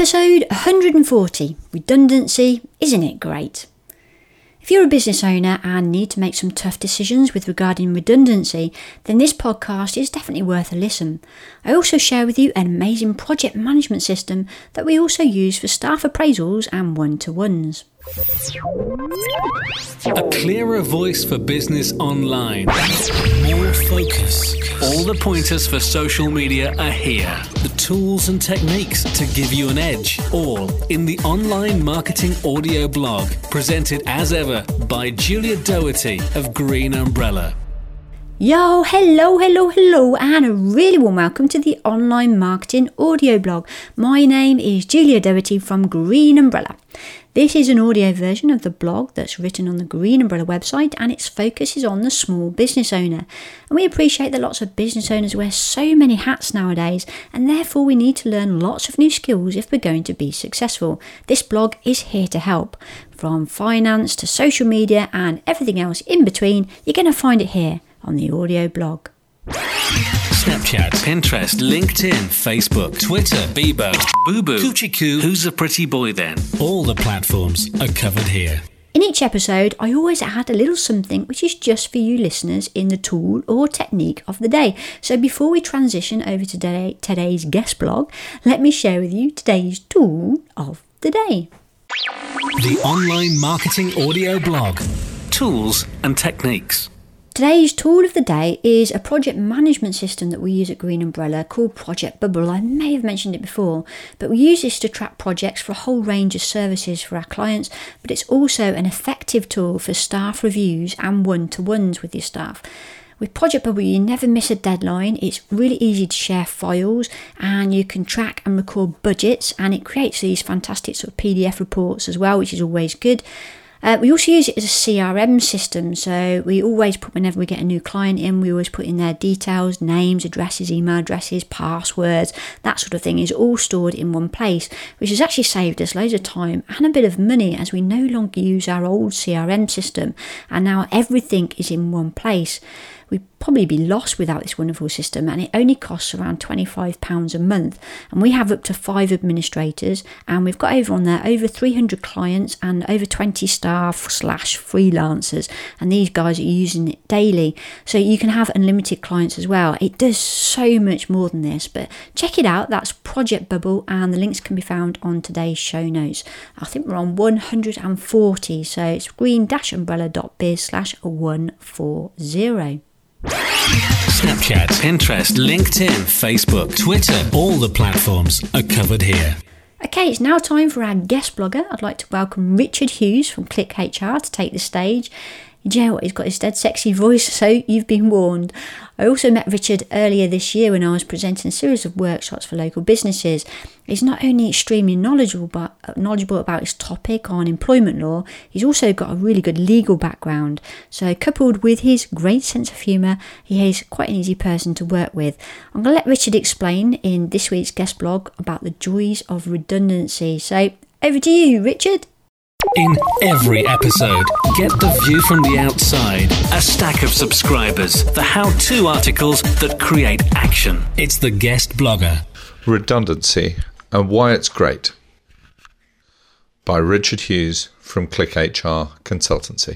Episode 140, Redundancy, isn't it great? If you're a business owner and need to make some tough decisions with regarding redundancy, then this podcast is definitely worth a listen. I also share with you an amazing project management system that we also use for staff appraisals and one-to-ones. A clearer voice for business online. More focus. All the pointers for social media are here. The tools and techniques to give you an edge. All in the online marketing audio blog. Presented as ever by Julia Doherty of Green Umbrella. Yo, hello, and a really warm welcome to the online marketing audio blog. My name is Julia Doherty from Green Umbrella. This is an audio version of the blog that's written on the Green Umbrella website, and its focus is on the small business owner. And we appreciate that lots of business owners wear so many hats nowadays, and therefore we need to learn lots of new skills if we're going to be successful. This blog is here to help. From finance to social media and everything else in between, you're going to find it here on the audio blog. Snapchat, Pinterest, LinkedIn, Facebook, Twitter, Bebo, Boo-Boo, Coochie Coo, Who's a Pretty Boy Then? All the platforms are covered here. In each episode, I always add a little something which is just for you listeners in the tool or technique of the day. So before we transition over to today's guest blog, let me share with you today's tool of the day. The online marketing audio blog. Tools and techniques. Today's tool of the day is a project management system that we use at Green Umbrella called Project Bubble. I may have mentioned it before, but we use this to track projects for a whole range of services for our clients, but it's also an effective tool for staff reviews and one-to-ones with your staff. With Project Bubble, you never miss a deadline. It's really easy to share files, and you can track and record budgets, and it creates these fantastic sort of PDF reports as well, which is always good. We also use it as a CRM system, so we always put, whenever we get a new client in, we always put in their details, names, addresses, email addresses, passwords, that sort of thing is all stored in one place, which has actually saved us loads of time and a bit of money, as we no longer use our old CRM system, and now everything is in one place. We'd probably be lost without this wonderful system, and it only costs around £25 a month, and we have up to 5 administrators, and we've got over 300 clients and over 20 staff/freelancers, and these guys are using it daily, so you can have unlimited clients as well. It does so much more than this, but check it out. That's Project Bubble, and the links can be found on today's show notes. I think we're on 140, so it's green-umbrella.biz/140. Snapchat, Pinterest, LinkedIn, Facebook, Twitter, all the platforms are covered here. Okay, it's now time for our guest blogger. I'd like to welcome Richard Hughes from Click HR to take the stage. Do you know what? He's got his dead sexy voice, so you've been warned. I also met Richard earlier this year when I was presenting a series of workshops for local businesses. He's not only extremely knowledgeable about his topic on employment law, he's also got a really good legal background. So coupled with his great sense of humour, he is quite an easy person to work with. I'm going to let Richard explain in this week's guest blog about the joys of redundancy. So over to you, Richard. In every episode, get the view from the outside. A stack of subscribers. The how-to articles that create action. It's the guest blogger. Redundancy and Why It's Great. By Richard Hughes from Click HR Consultancy.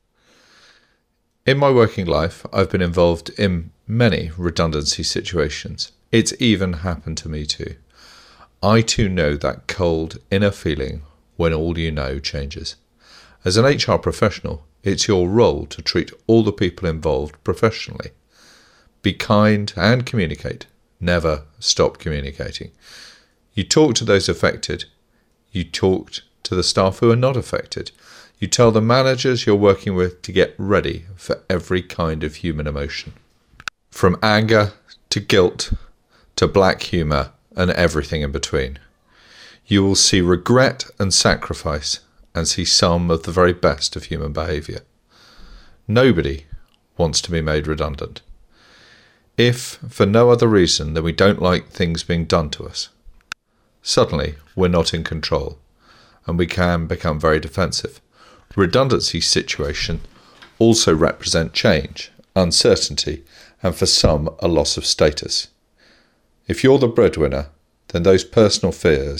In my working life, I've been involved in many redundancy situations. It's even happened to me too. I too know that cold inner feeling when all you know changes. As an HR professional, it's your role to treat all the people involved professionally. Be kind and communicate. Never stop communicating. You talk to those affected. You talk to the staff who are not affected. You tell the managers you're working with to get ready for every kind of human emotion. From anger to guilt to black humour and everything in between. You will see regret and sacrifice and see some of the very best of human behaviour. Nobody wants to be made redundant. If for no other reason than we don't like things being done to us, suddenly we're not in control and we can become very defensive. Redundancy situations also represent change, uncertainty, and for some a loss of status. If you're the breadwinner, then those personal fears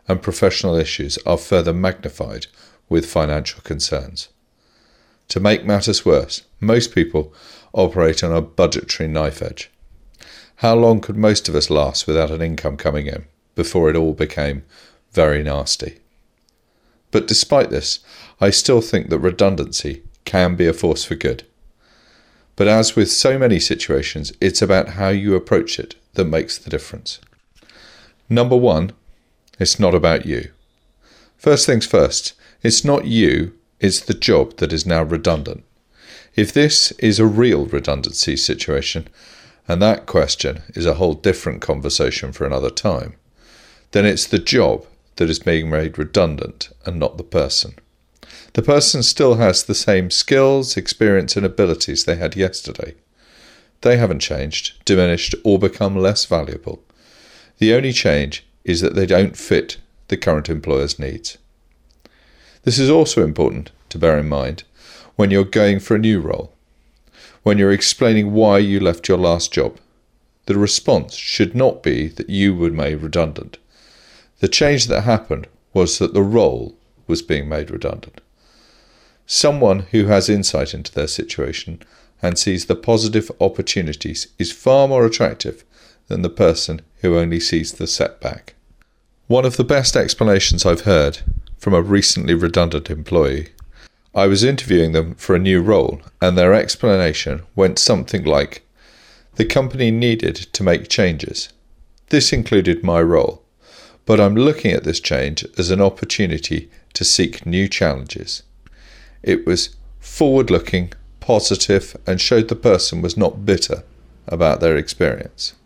and professional issues are further magnified with financial concerns. To make matters worse, most people operate on a budgetary knife edge. How long could most of us last without an income coming in before it all became very nasty? But despite this, I still think that redundancy can be a force for good. But as with so many situations, it's about how you approach it that makes the difference. Number one, it's not about you. First things first, it's not you, it's the job that is now redundant. If this is a real redundancy situation, and that question is a whole different conversation for another time, then it's the job that is being made redundant and not the person. The person still has the same skills, experience and abilities they had yesterday. They haven't changed, diminished or become less valuable. The only change is that they don't fit the current employer's needs. This is also important to bear in mind when you're going for a new role. When you're explaining why you left your last job, the response should not be that you were made redundant. The change that happened was that the role was being made redundant. Someone who has insight into their situation and sees the positive opportunities is far more attractive than the person who only sees the setback. One of the best explanations I've heard from a recently redundant employee, I was interviewing them for a new role and their explanation went something like, the company needed to make changes. This included my role, but I'm looking at this change as an opportunity to seek new challenges. It was forward-looking, positive, and showed the person was not bitter about their experience.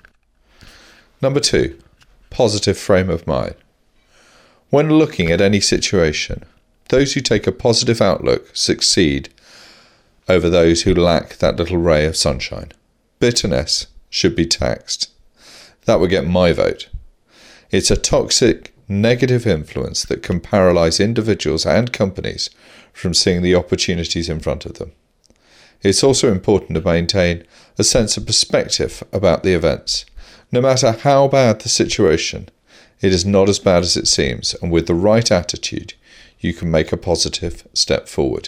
Number two, positive frame of mind. When looking at any situation, those who take a positive outlook succeed over those who lack that little ray of sunshine. Bitterness should be taxed. That would get my vote. It's a toxic, negative influence that can paralyze individuals and companies from seeing the opportunities in front of them. It's also important to maintain a sense of perspective about the events. No matter how bad the situation, it is not as bad as it seems, and with the right attitude, you can make a positive step forward.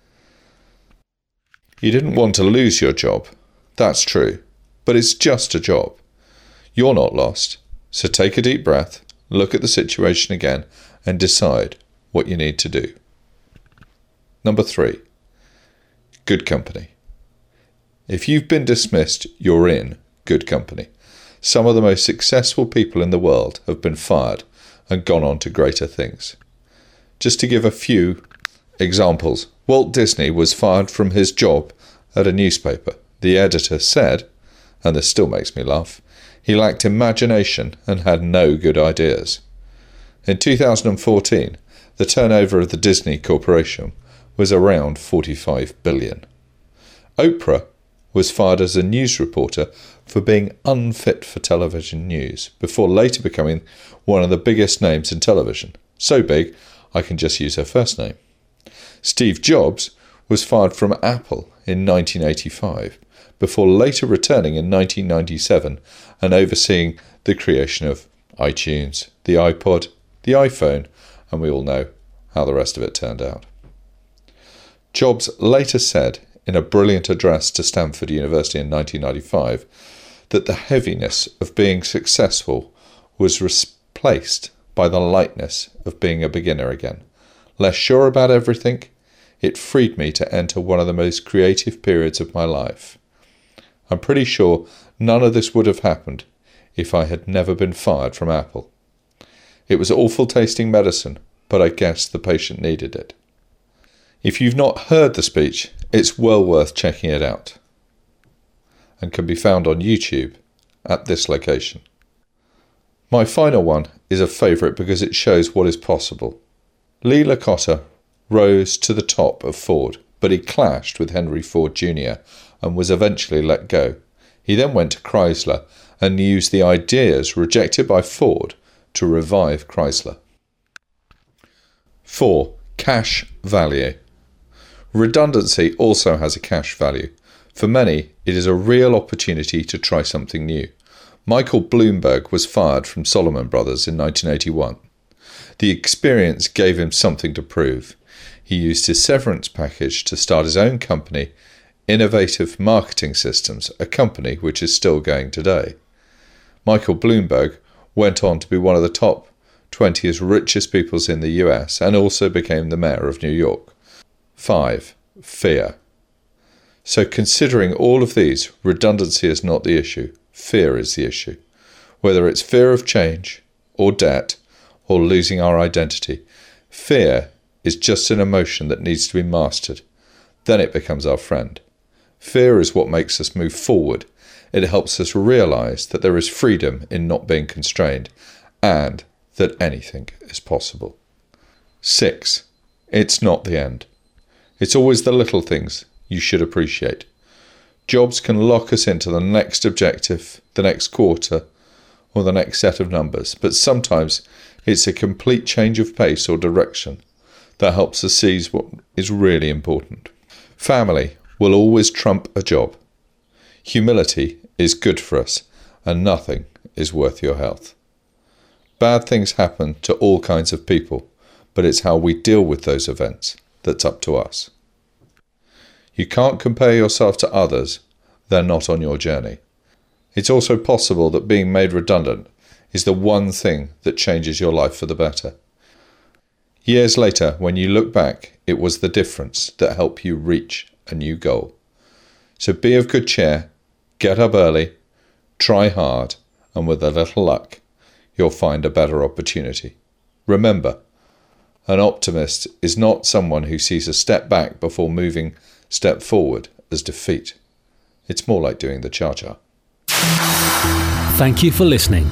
You didn't want to lose your job. That's true, but it's just a job. You're not lost, so take a deep breath, look at the situation again, and decide what you need to do. Number three, good company. If you've been dismissed, you're in good company. Some of the most successful people in the world have been fired and gone on to greater things. Just to give a few examples, Walt Disney was fired from his job at a newspaper. The editor said, and this still makes me laugh, he lacked imagination and had no good ideas. In 2014, the turnover of the Disney Corporation was around $45 billion. Oprah was fired as a news reporter for being unfit for television news, before later becoming one of the biggest names in television. So big, I can just use her first name. Steve Jobs was fired from Apple in 1985, before later returning in 1997 and overseeing the creation of iTunes, the iPod, the iPhone, and we all know how the rest of it turned out. Jobs later said in a brilliant address to Stanford University in 1995 that the heaviness of being successful was replaced by the lightness of being a beginner again. Less sure about everything, it freed me to enter one of the most creative periods of my life. I'm pretty sure none of this would have happened if I had never been fired from Apple. It was awful tasting medicine, but I guess the patient needed it. If you've not heard the speech, it's well worth checking it out and can be found on YouTube at this location. My final one is a favourite because it shows what is possible. Lee Iacocca rose to the top of Ford, but he clashed with Henry Ford Jr. and was eventually let go. He then went to Chrysler and used the ideas rejected by Ford to revive Chrysler. 4. Cash value. Redundancy also has a cash value. For many, it is a real opportunity to try something new. Michael Bloomberg was fired from Salomon Brothers in 1981. The experience gave him something to prove. He used his severance package to start his own company, Innovative Marketing Systems, a company which is still going today. Michael Bloomberg went on to be one of the top 20 richest people in the US and also became the mayor of New York. 5. Fear. So considering all of these, redundancy is not the issue. Fear is the issue. Whether it's fear of change or debt or losing our identity, fear is just an emotion that needs to be mastered. Then it becomes our friend. Fear is what makes us move forward. It helps us realize that there is freedom in not being constrained and that anything is possible. 6. It's not the end. It's always the little things you should appreciate. Jobs can lock us into the next objective, the next quarter, or the next set of numbers, but sometimes it's a complete change of pace or direction that helps us seize what is really important. Family will always trump a job. Humility is good for us, and nothing is worth your health. Bad things happen to all kinds of people, but it's how we deal with those events that's up to us. You can't compare yourself to others. They're not on your journey. It's also possible that being made redundant is the one thing that changes your life for the better. Years later, when you look back, it was the difference that helped you reach a new goal. So be of good cheer, get up early, try hard, and with a little luck, you'll find a better opportunity. Remember, an optimist is not someone who sees a step back before moving step forward as defeat. It's more like doing the cha-cha. Thank you for listening.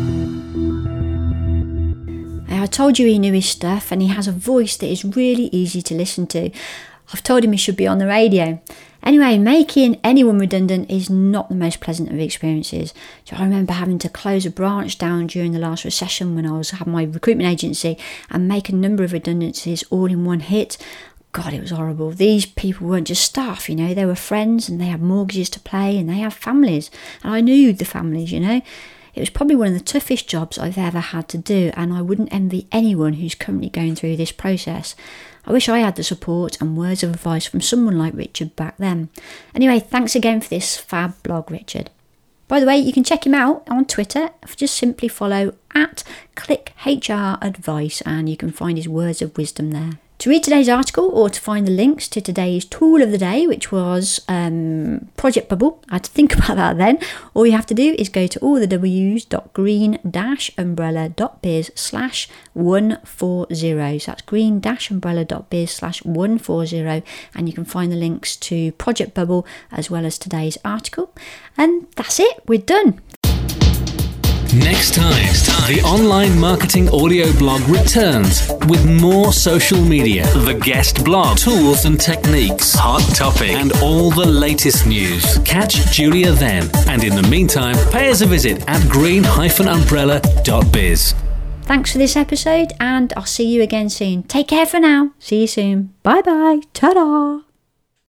I told you he knew his stuff and he has a voice that is really easy to listen to. I've told him he should be on the radio. Anyway, making anyone redundant is not the most pleasant of experiences. So I remember having to close a branch down during the last recession when I was having my recruitment agency and make a number of redundancies all in one hit. God, it was horrible. These people weren't just staff, they were friends and they had mortgages to pay and they had families. And I knew the families, It was probably one of the toughest jobs I've ever had to do, and I wouldn't envy anyone who's currently going through this process. I wish I had the support and words of advice from someone like Richard back then. Anyway, thanks again for this fab blog, Richard. By the way, you can check him out on Twitter. Just simply follow @ClickHRAdvice and you can find his words of wisdom there. To read today's article or to find the links to today's tool of the day, which was Project Bubble, I had to think about that then. All you have to do is go to allthews.green-umbrella.biz/140. So that's green-umbrella.biz/140, and you can find the links to Project Bubble as well as today's article. And that's it, we're done. Next time, the online marketing audio blog returns with more social media, the guest blog, tools and techniques, hot topic, and all the latest news. Catch Julia then, and in the meantime, pay us a visit at green-umbrella.biz. Thanks for this episode, and I'll see you again soon. Take care for now. See you soon. Bye bye. Ta-da.